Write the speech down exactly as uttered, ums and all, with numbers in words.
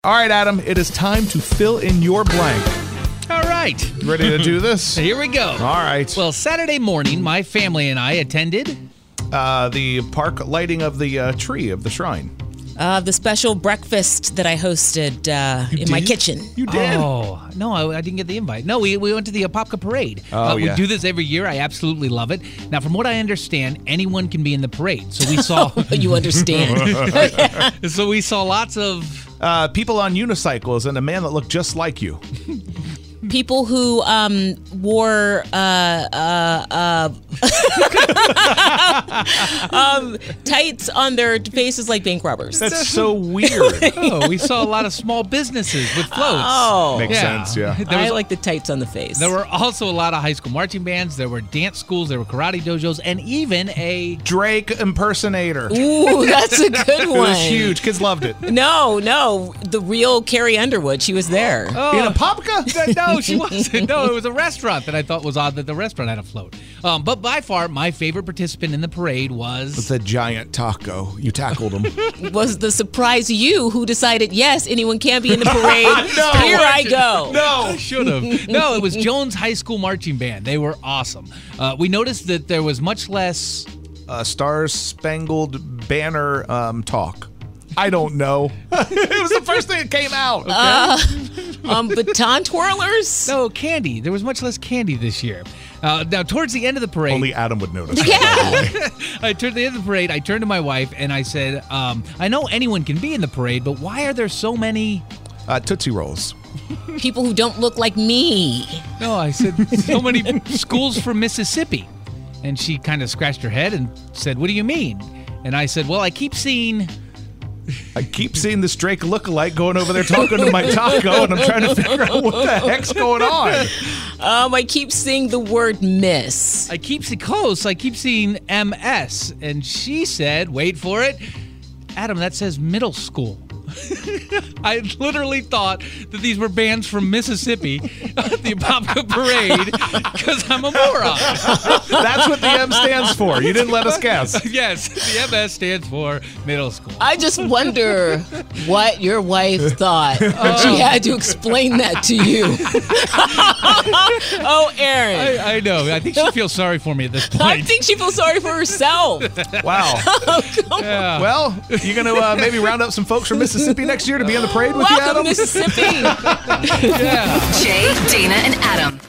All right, Adam, it is time to fill in your blank. All right. Ready to do this? Here we go. All right. Well, Saturday morning, my family and I attended Uh, the park lighting of the uh, tree of the shrine. Uh, the special breakfast that I hosted uh, in my did? kitchen. You did? Oh, no, I, I didn't get the invite. No, we, we went to the Apopka Parade. Oh, uh, we yeah. do this every year. I absolutely love it. Now, from what I understand, anyone can be in the parade. So we saw You understand. so we saw lots of Uh, people on unicycles and a man that looked just like you. People who um, wore uh, uh, uh, um, tights on their faces like bank robbers. That's so weird. Oh, we saw a lot of small businesses with floats. Oh. Makes Yeah. sense, yeah. There I was- like the tights on the face. There were also a lot of high school marching bands. There were dance schools. There were karate dojos, and even a Drake impersonator. Ooh, that's a good It one. was huge. Kids loved it. No, no, the real Carrie Underwood. She was there. oh, In a popka? no, she wasn't. No, it was a restaurant that I thought was odd that the restaurant had a float. Um, but by far, my favorite participant in the parade was The giant taco. You tackled him. Was the surprise you who decided, yes, anyone can be in the parade. No. Here I go. No. should have. No, it was Jones High School Marching Band. They were awesome. Uh, we noticed that there was much less. Uh, Stars Spangled Banner um, talk. I don't know. It was the first thing that came out. Um, baton twirlers? No, candy. There was much less candy this year. Uh, now, towards the end of the parade, Only Adam would notice. Yeah. I turned the end of the parade. I turned to my wife and I said, um, "I know anyone can be in the parade, but why are there so many?" Uh, Tootsie Rolls. People who don't look like me. No, I said so many schools from Mississippi, and she kind of scratched her head and said, "What do you mean?" And I said, "Well, I keep seeing." I keep seeing this Drake lookalike going over there talking to my taco, and I'm trying to figure out what the heck's going on. Um, I keep seeing the word miss. I keep seeing close. I keep seeing M S, and she said, "Wait for it, Adam. That says middle school." I literally thought that these were bands from Mississippi at the Apopka Parade because I'm a moron. That's what the M stands for. You didn't let us guess. Yes, the M S stands for middle school. I just wonder what your wife thought when she had to explain that to you. Oh, Aaron. I, I know. I think she feels sorry for me at this point. I think she feels sorry for herself. Wow. Yeah. Well, you going to uh, maybe round up some folks from Mississippi next year to be in the parade with you, Welcome, Adam? Mississippi. Yeah. Jay, Dana, and Adam.